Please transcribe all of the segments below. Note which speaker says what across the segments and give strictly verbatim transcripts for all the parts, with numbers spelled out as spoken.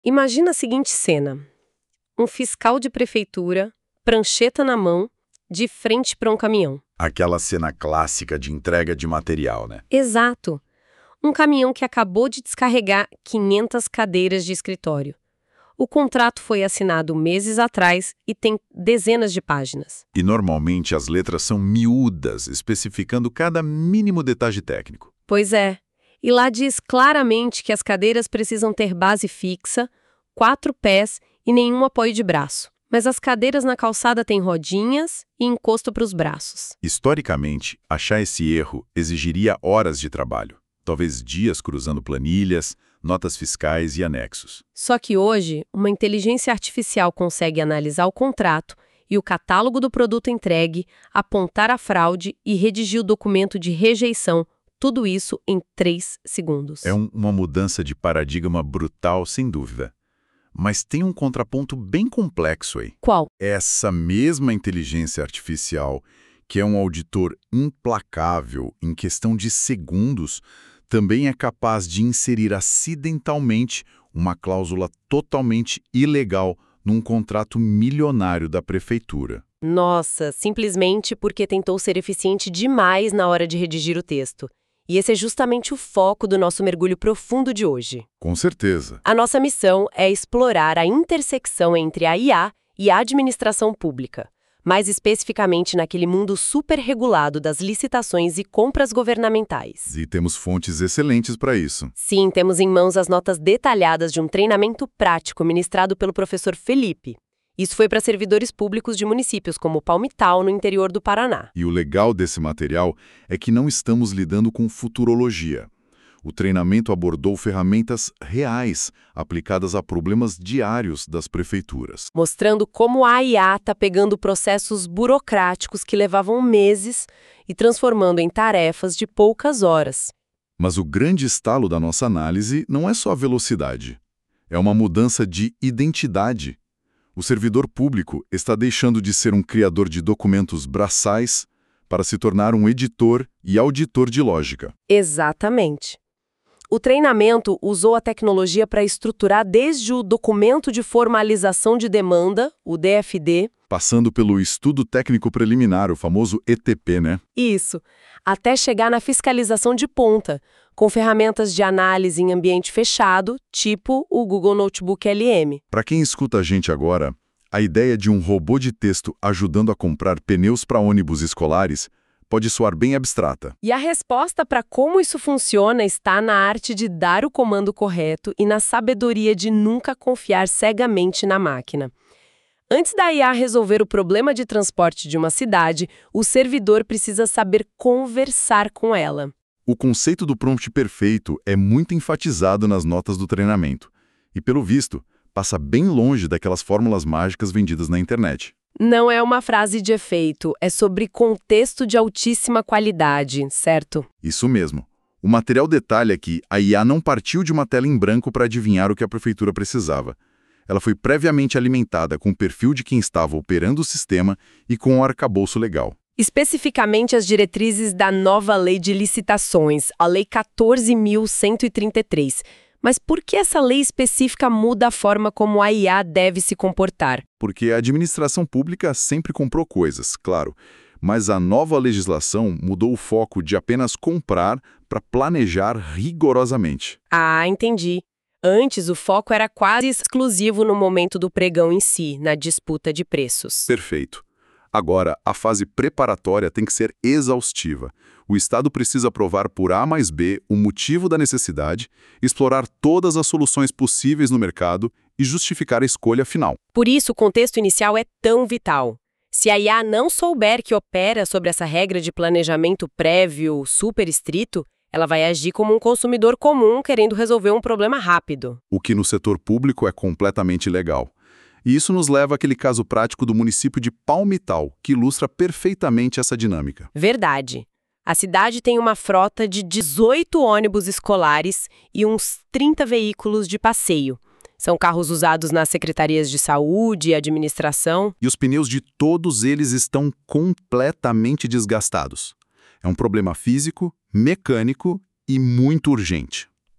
Speaker 1: Imagina a seguinte cena: um fiscal de prefeitura, prancheta na mão, de frente para um caminhão.
Speaker 2: Aquela cena clássica de entrega de material, né?
Speaker 1: Exato. Um caminhão que acabou de descarregar quinhentas cadeiras de escritório. O contrato foi assinado meses atrás e tem dezenas de páginas.
Speaker 2: E normalmente as letras são miúdas, especificando cada mínimo detalhe técnico.
Speaker 1: Pois é. E lá diz claramente que as cadeiras precisam ter base fixa, quatro pés e nenhum apoio de braço. Mas as cadeiras na calçada têm rodinhas e encosto para os braços.
Speaker 2: Historicamente, achar esse erro exigiria horas de trabalho. Talvez dias cruzando planilhas, notas fiscais e anexos.
Speaker 1: Só que hoje, uma inteligência artificial consegue analisar o contrato e o catálogo do produto entregue, apontar a fraude e redigir o documento de rejeição, tudo isso em três segundos.
Speaker 2: É um, uma mudança de paradigma brutal, sem dúvida. Mas tem um contraponto bem complexo aí.
Speaker 1: Qual?
Speaker 2: Essa mesma inteligência artificial, que é um auditor implacável em questão de segundos, também é capaz de inserir acidentalmente uma cláusula totalmente ilegal num contrato milionário da prefeitura.
Speaker 1: Nossa, simplesmente porque tentou ser eficiente demais na hora de redigir o texto. E esse é justamente o foco do nosso mergulho profundo de hoje.
Speaker 2: Com certeza.
Speaker 1: A nossa missão é explorar a intersecção entre a I A e a administração pública, mais especificamente naquele mundo superregulado das licitações e compras governamentais.
Speaker 2: E temos fontes excelentes para isso.
Speaker 1: Sim, temos em mãos as notas detalhadas de um treinamento prático ministrado pelo professor Felipe. Isso foi para servidores públicos de municípios como Palmital, no interior do Paraná.
Speaker 2: E o legal desse material é que não estamos lidando com futurologia. O treinamento abordou ferramentas reais, aplicadas a problemas diários das prefeituras.
Speaker 1: Mostrando como a I A está pegando processos burocráticos que levavam meses e transformando em tarefas de poucas horas.
Speaker 2: Mas o grande estalo da nossa análise não é só a velocidade. É uma mudança de identidade. O servidor público está deixando de ser um criador de documentos braçais para se tornar um editor e auditor de lógica.
Speaker 1: Exatamente. O treinamento usou a tecnologia para estruturar desde o documento de formalização de demanda, o D F D,
Speaker 2: passando pelo estudo técnico preliminar, o famoso E T P, né?
Speaker 1: Isso, até chegar na fiscalização de ponta, com ferramentas de análise em ambiente fechado, tipo o Google Notebook L M.
Speaker 2: Para quem escuta a gente agora, a ideia de um robô de texto ajudando a comprar pneus para ônibus escolares pode soar bem abstrata.
Speaker 1: E a resposta para como isso funciona está na arte de dar o comando correto e na sabedoria de nunca confiar cegamente na máquina. Antes da I A resolver o problema de transporte de uma cidade, o servidor precisa saber conversar com ela.
Speaker 2: O conceito do prompt perfeito é muito enfatizado nas notas do treinamento. E, pelo visto, passa bem longe daquelas fórmulas mágicas vendidas na internet.
Speaker 1: Não é uma frase de efeito, é sobre contexto de altíssima qualidade, certo?
Speaker 2: Isso mesmo. O material detalha que a I A não partiu de uma tela em branco para adivinhar o que a prefeitura precisava. Ela foi previamente alimentada com o perfil de quem estava operando o sistema e com o arcabouço legal.
Speaker 1: Especificamente as diretrizes da nova Lei de Licitações, a Lei quatorze mil cento e trinta e três. Mas por que essa lei específica muda a forma como a I A deve se comportar?
Speaker 2: Porque a administração pública sempre comprou coisas, claro, mas a nova legislação mudou o foco de apenas comprar para planejar rigorosamente.
Speaker 1: Ah, entendi. Antes, o foco era quase exclusivo no momento do pregão em si, na disputa de preços.
Speaker 2: Perfeito. Agora, a fase preparatória tem que ser exaustiva. O Estado precisa provar por A mais B o motivo da necessidade, explorar todas as soluções possíveis no mercado e justificar a escolha final.
Speaker 1: Por isso, o contexto inicial é tão vital. Se a I A não souber que opera sobre essa regra de planejamento prévio super estrito, ela vai agir como um consumidor comum querendo resolver um problema rápido.
Speaker 2: O que no setor público é completamente ilegal. E isso nos leva àquele caso prático do município de Palmital, que ilustra perfeitamente essa dinâmica.
Speaker 1: Verdade. A cidade tem uma frota de dezoito ônibus escolares e uns trinta veículos de passeio. São carros usados nas secretarias de saúde e administração.
Speaker 2: E os pneus de todos eles estão completamente desgastados. É um problema físico, mecânico e muito urgente.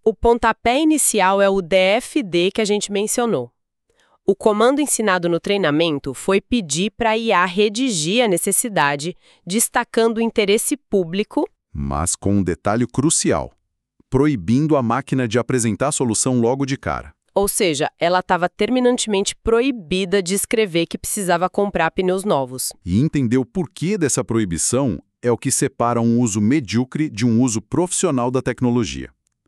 Speaker 1: O pontapé inicial é o D F D que a gente mencionou. O comando ensinado no treinamento foi pedir para a I A redigir a necessidade, destacando o interesse público,
Speaker 2: mas com um detalhe crucial: proibindo a máquina de apresentar a solução logo de cara.
Speaker 1: ou seja, ela estava terminantemente proibida de escrever que precisava comprar pneus novos.
Speaker 2: E entender o porquê dessa proibição é o que separa um uso medíocre de um uso profissional da tecnologia.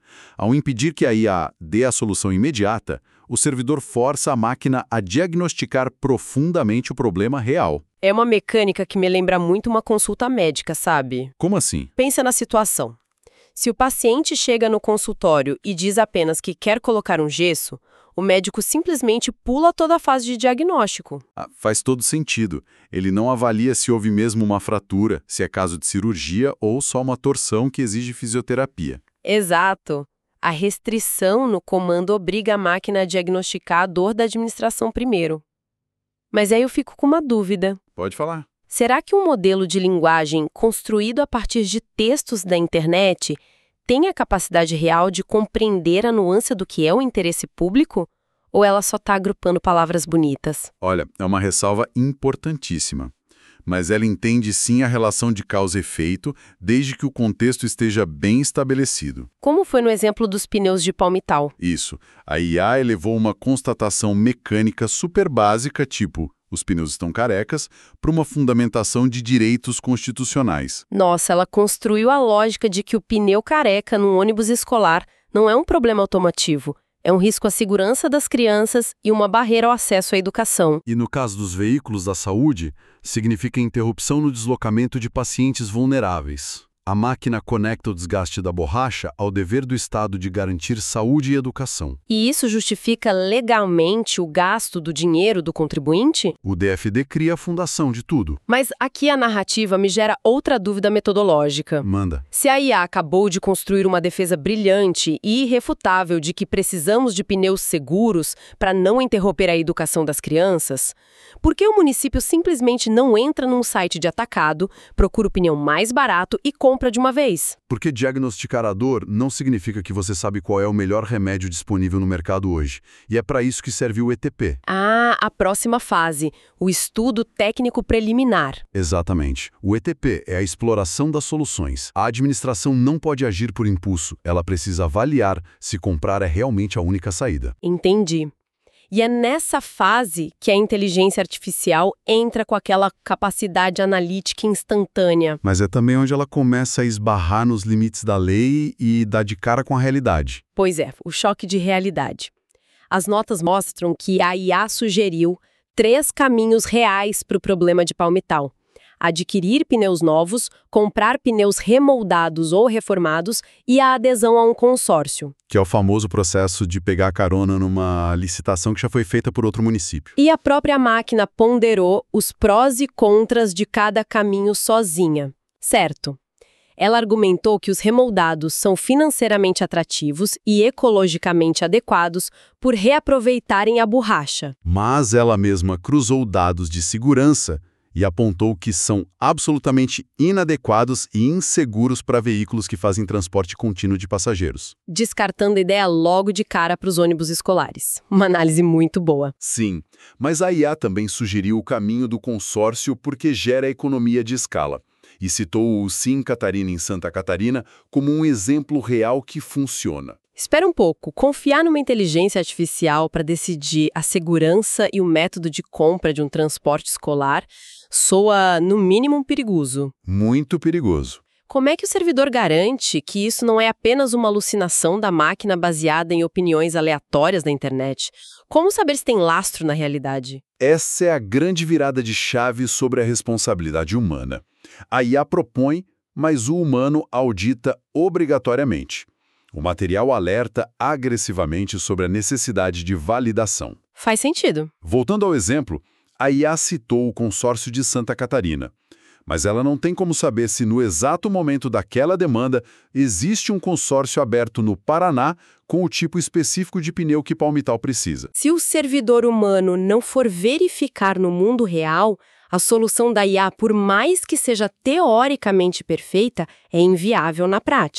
Speaker 2: Ao impedir que a I A dê a solução imediata, o servidor força a máquina a diagnosticar profundamente o problema real.
Speaker 1: É uma mecânica que me lembra muito uma consulta médica, sabe?
Speaker 2: Como assim?
Speaker 1: Pensa na situação. Se o paciente chega no consultório e diz apenas que quer colocar um gesso, o médico simplesmente pula toda a fase de diagnóstico.
Speaker 2: Ah, faz todo sentido. Ele não avalia se houve mesmo uma fratura, se é caso de cirurgia ou só uma torção que exige fisioterapia.
Speaker 1: Exato. A restrição no comando obriga a máquina a diagnosticar a dor da administração primeiro. Mas aí eu fico com uma dúvida.
Speaker 2: Pode falar.
Speaker 1: Será que um modelo de linguagem construído a partir de textos da internet tem a capacidade real de compreender a nuance do que é o interesse público? Ou ela só está agrupando palavras bonitas?
Speaker 2: Olha, é uma ressalva importantíssima. Mas ela entende sim a relação de causa e efeito, desde que o contexto esteja bem estabelecido.
Speaker 1: Como foi no exemplo dos pneus de palmital?
Speaker 2: Isso. A I A elevou uma constatação mecânica super básica, tipo, os pneus estão carecas, para uma fundamentação de direitos constitucionais.
Speaker 1: Nossa, ela construiu a lógica de que o pneu careca num ônibus escolar não é um problema automotivo. É um risco à segurança das crianças e uma barreira ao acesso à educação.
Speaker 3: E no caso dos veículos da saúde, significa interrupção no deslocamento de pacientes vulneráveis. A máquina conecta o desgaste da borracha ao dever do Estado de garantir saúde e educação.
Speaker 1: E isso justifica legalmente o gasto do dinheiro do contribuinte?
Speaker 3: O D F D cria a fundação de tudo.
Speaker 1: Mas aqui a narrativa me gera outra dúvida metodológica.
Speaker 3: Manda.
Speaker 1: Se a I A acabou de construir uma defesa brilhante e irrefutável de que precisamos de pneus seguros para não interromper a educação das crianças, por que o município simplesmente não entra num site de atacado, procura o pneu mais barato e compra de uma vez?
Speaker 3: Porque diagnosticar a dor não significa que você sabe qual é o melhor remédio disponível no mercado hoje. E é para isso que serve o E T P.
Speaker 1: Ah, a próxima fase, o estudo técnico preliminar.
Speaker 3: Exatamente. O E T P é a exploração das soluções. A administração não pode agir por impulso. Ela precisa avaliar se comprar é realmente a única saída.
Speaker 1: Entendi. E é nessa fase que a inteligência artificial entra com aquela capacidade analítica instantânea.
Speaker 3: Mas é também onde ela começa a esbarrar nos limites da lei e dar de cara com a realidade.
Speaker 1: Pois é, o choque de realidade. As notas mostram que a I A sugeriu três caminhos reais para o problema de palmital: adquirir pneus novos, comprar pneus remoldados ou reformados e a adesão a um consórcio.
Speaker 3: Que é o famoso processo de pegar carona numa licitação que já foi feita por outro município.
Speaker 1: E a própria máquina ponderou os prós e contras de cada caminho sozinha. Certo. Ela argumentou que os remoldados são financeiramente atrativos e ecologicamente adequados por reaproveitarem a borracha.
Speaker 3: Mas ela mesma cruzou dados de segurança e apontou que são absolutamente inadequados e inseguros para veículos que fazem transporte contínuo de passageiros.
Speaker 1: Descartando a ideia logo de cara para os ônibus escolares. Uma análise muito boa.
Speaker 2: Sim, mas a I A também sugeriu o caminho do consórcio porque gera economia de escala. E citou o Sim Catarina em Santa Catarina como um exemplo real que funciona.
Speaker 1: Espera um pouco. Confiar numa inteligência artificial para decidir a segurança e o método de compra de um transporte escolar soa, no mínimo, perigoso.
Speaker 2: Muito perigoso.
Speaker 1: Como é que o servidor garante que isso não é apenas uma alucinação da máquina baseada em opiniões aleatórias da internet? Como saber se tem lastro na realidade?
Speaker 2: Essa é a grande virada de chave sobre a responsabilidade humana. A I A propõe, mas o humano audita obrigatoriamente. O material alerta agressivamente sobre a necessidade de validação.
Speaker 1: Faz sentido.
Speaker 2: Voltando ao exemplo, a I A citou o consórcio de Santa Catarina. Mas ela não tem como saber se no exato momento daquela demanda existe um consórcio aberto no Paraná com o tipo específico de pneu que Palmital precisa.
Speaker 1: Se o servidor humano não for verificar no mundo real, a solução da I A, por mais que seja teoricamente perfeita, é inviável na prática.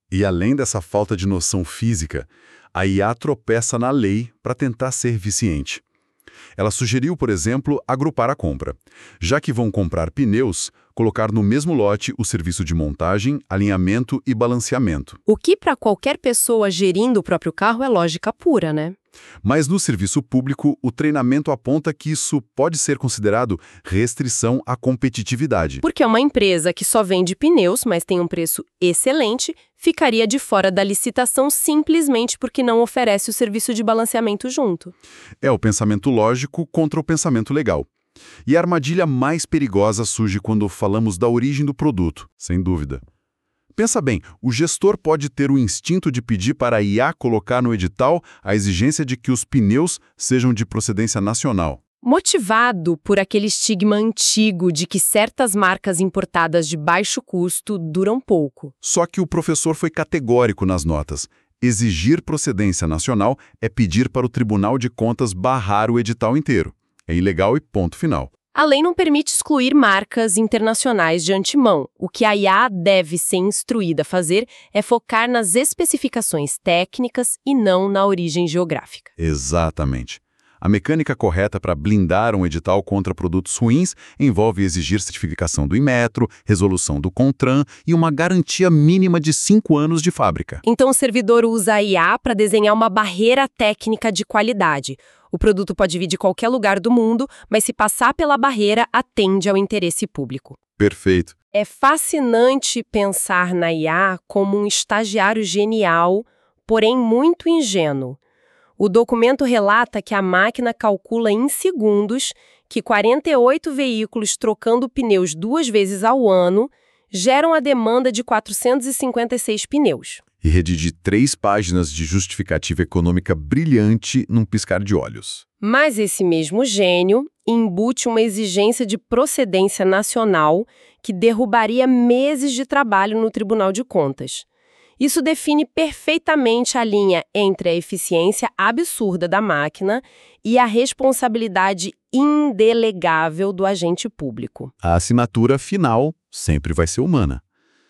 Speaker 3: E além dessa falta de noção física, a I A tropeça na lei para tentar ser eficiente. Ela sugeriu, por exemplo, agrupar a compra. Já que vão comprar pneus, colocar no mesmo lote o serviço de montagem, alinhamento e balanceamento.
Speaker 1: O que para qualquer pessoa gerindo o próprio carro é lógica pura, né?
Speaker 3: Mas no serviço público, o treinamento aponta que isso pode ser considerado restrição à competitividade.
Speaker 1: Porque uma empresa que só vende pneus, mas tem um preço excelente, ficaria de fora da licitação simplesmente porque não oferece o serviço de balanceamento junto.
Speaker 3: É o pensamento lógico contra o pensamento legal. E a armadilha mais perigosa surge quando falamos da origem do produto, sem dúvida. Pensa bem, o gestor pode ter o instinto de pedir para a I A colocar no edital a exigência de que os pneus sejam de procedência nacional.
Speaker 1: Motivado por aquele estigma antigo de que certas marcas importadas de baixo custo duram pouco.
Speaker 3: Só que o professor foi categórico nas notas. Exigir procedência nacional é pedir para o Tribunal de Contas barrar o edital inteiro. É ilegal e ponto final.
Speaker 1: A lei não permite excluir marcas internacionais de antemão. O que a I A deve ser instruída a fazer é focar nas especificações técnicas e não na origem geográfica.
Speaker 3: Exatamente. A mecânica correta para blindar um edital contra produtos ruins envolve exigir certificação do Inmetro, resolução do CONTRAN e uma garantia mínima de cinco anos de fábrica.
Speaker 1: Então o servidor usa a I A para desenhar uma barreira técnica de qualidade. O produto pode vir de qualquer lugar do mundo, mas se passar pela barreira, atende ao interesse público.
Speaker 3: Perfeito.
Speaker 1: É fascinante pensar na I A como um estagiário genial, porém muito ingênuo. O documento relata que a máquina calcula em segundos que quarenta e oito veículos trocando pneus duas vezes ao ano geram a demanda de quatrocentos e cinquenta e seis pneus.
Speaker 3: E redige três páginas de justificativa econômica brilhante num piscar de olhos.
Speaker 1: Mas esse mesmo gênio embute uma exigência de procedência nacional que derrubaria meses de trabalho no Tribunal de Contas. Isso define perfeitamente a linha entre a eficiência absurda da máquina e a responsabilidade indelegável do agente público.
Speaker 3: A assinatura final sempre vai ser humana.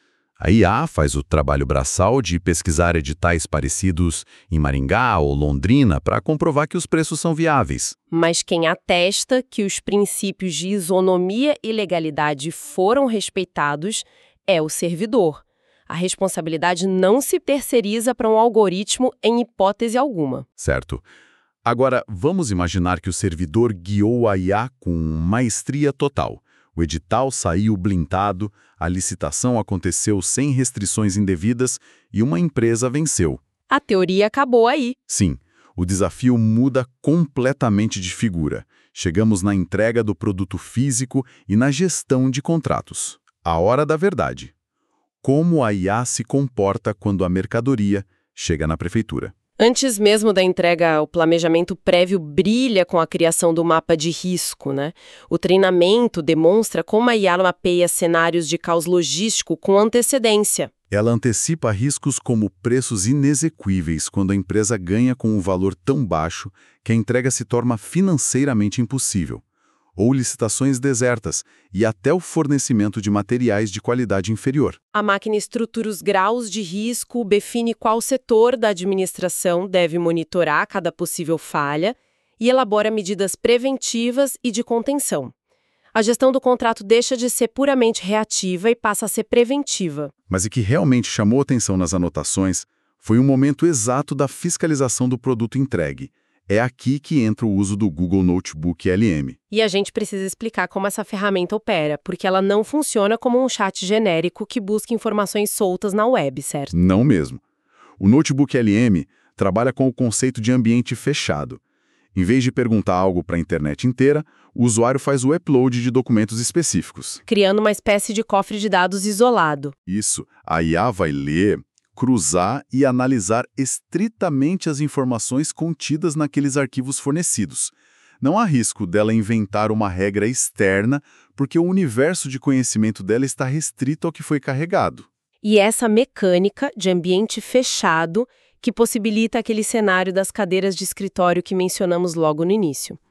Speaker 3: A I A faz o trabalho braçal de pesquisar editais parecidos em Maringá ou Londrina para comprovar que os preços são viáveis.
Speaker 1: Mas quem atesta que os princípios de isonomia e legalidade foram respeitados é o servidor. A responsabilidade não se terceiriza para um algoritmo em hipótese alguma.
Speaker 3: Certo. Agora, vamos imaginar que o servidor guiou a I A com maestria total. O edital saiu blindado, a licitação aconteceu sem restrições indevidas e uma empresa venceu.
Speaker 1: A teoria acabou aí.
Speaker 3: Sim, o desafio muda completamente de figura. Chegamos na entrega do produto físico e na gestão de contratos. A hora da verdade. Como a I A se comporta quando a mercadoria chega na prefeitura.
Speaker 1: Antes mesmo da entrega, o planejamento prévio brilha com a criação do mapa de risco, né? O treinamento demonstra como a I A mapeia cenários de caos logístico com antecedência.
Speaker 3: Ela antecipa riscos como preços inexequíveis quando a empresa ganha com um valor tão baixo que a entrega se torna financeiramente impossível, ou licitações desertas e até o fornecimento de materiais de qualidade inferior.
Speaker 1: A máquina estrutura os graus de risco, define qual setor da administração deve monitorar cada possível falha e elabora medidas preventivas e de contenção. A gestão do contrato deixa de ser puramente reativa e passa a ser preventiva.
Speaker 3: Mas o que realmente chamou atenção nas anotações foi o momento exato da fiscalização do produto entregue. É aqui que entra o uso do Google Notebook L M.
Speaker 1: E a gente precisa explicar como essa ferramenta opera, porque ela não funciona como um chat genérico que busca informações soltas na web, certo?
Speaker 3: Não mesmo. O Notebook L M trabalha com o conceito de ambiente fechado. Em vez de perguntar algo para a internet inteira, o usuário faz o upload de documentos específicos.
Speaker 1: Criando uma espécie de cofre de dados isolado.
Speaker 3: Isso. A I A vai ler, cruzar e analisar estritamente as informações contidas naqueles arquivos fornecidos. Não há risco dela inventar uma regra externa, porque o universo de conhecimento dela está restrito ao que foi carregado.
Speaker 1: E essa mecânica de ambiente fechado que possibilita aquele cenário das cadeiras de escritório que mencionamos logo no início.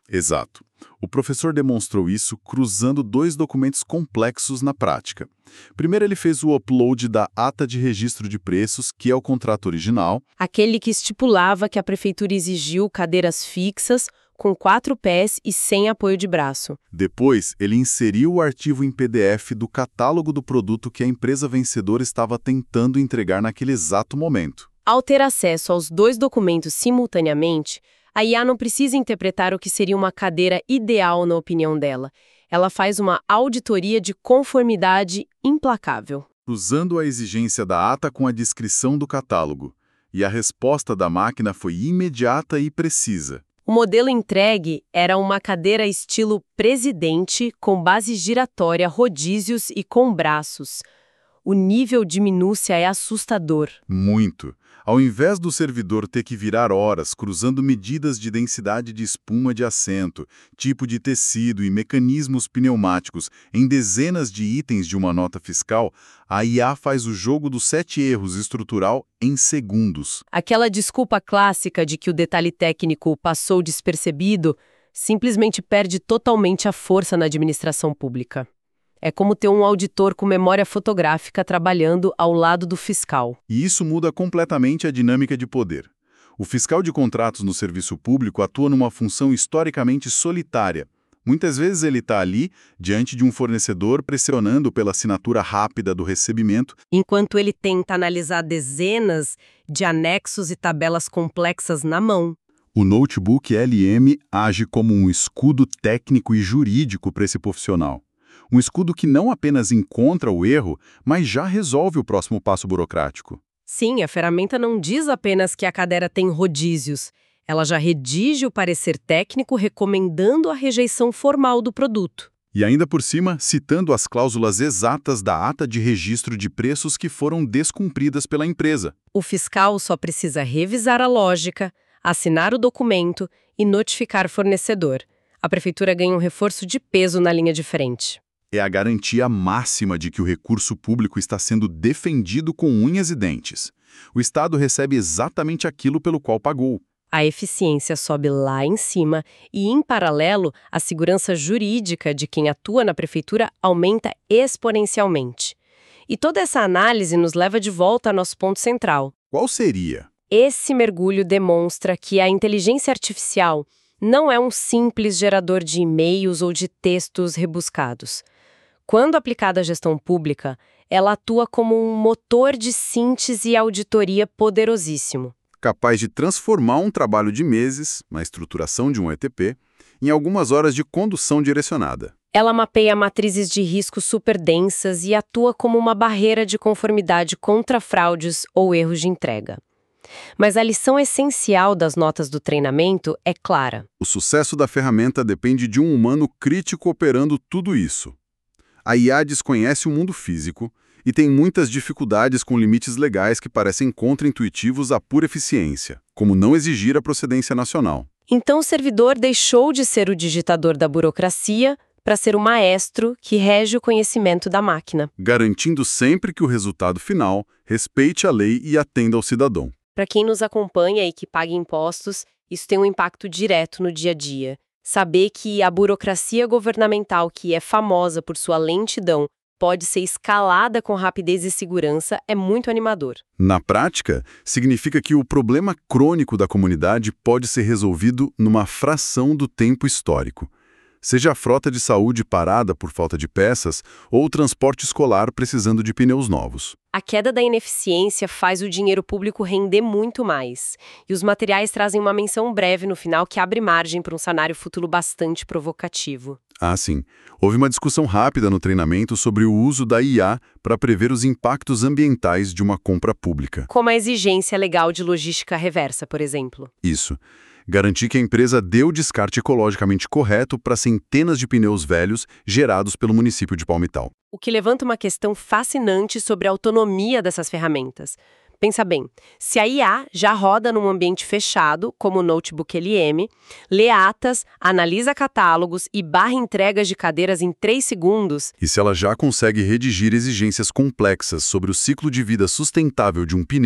Speaker 2: Exato. O professor demonstrou isso cruzando dois documentos complexos na prática. Primeiro, ele fez o upload da ata de registro de preços, que é o contrato original.
Speaker 1: Aquele que estipulava que a prefeitura exigiu cadeiras fixas, com quatro pés e sem apoio de braço.
Speaker 2: Depois, ele inseriu o arquivo em P D F do catálogo do produto que a empresa vencedora estava tentando entregar naquele exato momento.
Speaker 1: Ao ter acesso aos dois documentos simultaneamente, a I A não precisa interpretar o que seria uma cadeira ideal na opinião dela. Ela faz uma auditoria de conformidade implacável.
Speaker 2: Cruzando a exigência da ata com a descrição do catálogo. E a resposta da máquina foi imediata e precisa.
Speaker 1: O modelo entregue era uma cadeira estilo presidente, com base giratória, rodízios e com braços. O nível de minúcia é assustador.
Speaker 2: Muito. Ao invés do servidor ter que virar horas cruzando medidas de densidade de espuma de assento, tipo de tecido e mecanismos pneumáticos em dezenas de itens de uma nota fiscal, a I A faz o jogo dos sete erros estrutural em segundos.
Speaker 1: Aquela desculpa clássica de que o detalhe técnico passou despercebido simplesmente perde totalmente a força na administração pública. É como ter um auditor com memória fotográfica trabalhando ao lado do fiscal.
Speaker 2: E isso muda completamente a dinâmica de poder. O fiscal de contratos no serviço público atua numa função historicamente solitária. Muitas vezes ele está ali, diante de um fornecedor, pressionando pela assinatura rápida do recebimento,
Speaker 1: enquanto ele tenta analisar dezenas de anexos e tabelas complexas na mão.
Speaker 2: O notebook L M age como um escudo técnico e jurídico para esse profissional. Um escudo que não apenas encontra o erro, mas já resolve o próximo passo burocrático.
Speaker 1: Sim, a ferramenta não diz apenas que a cadeira tem rodízios. Ela já redige o parecer técnico recomendando a rejeição formal do produto.
Speaker 2: E ainda por cima, citando as cláusulas exatas da ata de registro de preços que foram descumpridas pela empresa.
Speaker 1: O fiscal só precisa revisar a lógica, assinar o documento e notificar o fornecedor. A prefeitura ganha um reforço de peso na linha de frente.
Speaker 2: É a garantia máxima de que o recurso público está sendo defendido com unhas e dentes. O Estado recebe exatamente aquilo pelo qual pagou.
Speaker 1: A eficiência sobe lá em cima e, em paralelo, a segurança jurídica de quem atua na prefeitura aumenta exponencialmente. E toda essa análise nos leva de volta ao nosso ponto central.
Speaker 2: Qual seria?
Speaker 1: Esse mergulho demonstra que a inteligência artificial não é um simples gerador de e-mails ou de textos rebuscados. Quando aplicada à gestão pública, ela atua como um motor de síntese e auditoria poderosíssimo.
Speaker 2: Capaz de transformar um trabalho de meses, na estruturação de um E T P, em algumas horas de condução direcionada.
Speaker 1: Ela mapeia matrizes de risco superdensas e atua como uma barreira de conformidade contra fraudes ou erros de entrega. Mas a lição essencial das notas do treinamento é clara.
Speaker 2: O sucesso da ferramenta depende de um humano crítico operando tudo isso. A I A desconhece o mundo físico e tem muitas dificuldades com limites legais que parecem contra-intuitivos à pura eficiência, como não exigir a procedência nacional.
Speaker 1: Então o servidor deixou de ser o digitador da burocracia para ser o maestro que rege o conhecimento da máquina,
Speaker 2: garantindo sempre que o resultado final respeite a lei e atenda ao cidadão.
Speaker 1: Para quem nos acompanha e que paga impostos, isso tem um impacto direto no dia a dia. Saber que a burocracia governamental, que é famosa por sua lentidão, pode ser escalada com rapidez e segurança é muito animador.
Speaker 2: Na prática, significa que o problema crônico da comunidade pode ser resolvido numa fração do tempo histórico. Seja a frota de saúde parada por falta de peças ou o transporte escolar precisando de pneus novos.
Speaker 1: A queda da ineficiência faz o dinheiro público render muito mais. E os materiais trazem uma menção breve no final que abre margem para um cenário futuro bastante provocativo.
Speaker 2: Ah, sim. Houve uma discussão rápida no treinamento sobre o uso da I A para prever os impactos ambientais de uma compra pública.
Speaker 1: Como a exigência legal de logística reversa, por exemplo.
Speaker 2: Isso. Garantir que a empresa dê o descarte ecologicamente correto para centenas de pneus velhos gerados pelo município de Palmital.
Speaker 1: O que levanta uma questão fascinante sobre a autonomia dessas ferramentas. Pensa bem, se a I A já roda num ambiente fechado, como o notebook L M, lê atas, analisa catálogos e barra entregas de cadeiras em três segundos...
Speaker 2: E se ela já consegue redigir exigências complexas sobre o ciclo de vida sustentável de um pneu...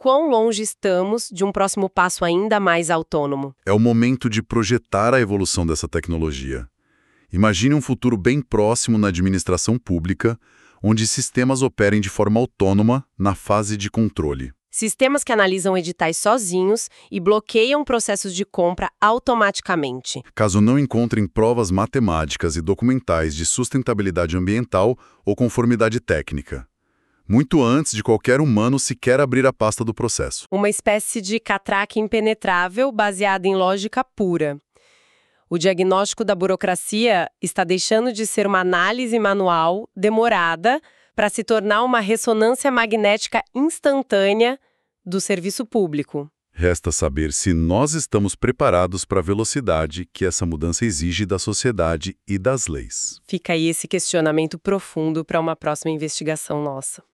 Speaker 1: quão longe estamos de um próximo passo ainda mais autônomo?
Speaker 2: É o momento de projetar a evolução dessa tecnologia. Imagine um futuro bem próximo na administração pública, onde sistemas operem de forma autônoma na fase de controle.
Speaker 1: Sistemas que analisam editais sozinhos e bloqueiam processos de compra automaticamente.
Speaker 2: Caso não encontrem provas matemáticas e documentais de sustentabilidade ambiental ou conformidade técnica. Muito antes de qualquer humano sequer abrir a pasta do processo.
Speaker 1: Uma espécie de catraca impenetrável baseada em lógica pura. O diagnóstico da burocracia está deixando de ser uma análise manual, demorada, para se tornar uma ressonância magnética instantânea do serviço público.
Speaker 2: Resta saber se nós estamos preparados para a velocidade que essa mudança exige da sociedade e das leis.
Speaker 1: Fica aí esse questionamento profundo para uma próxima investigação nossa.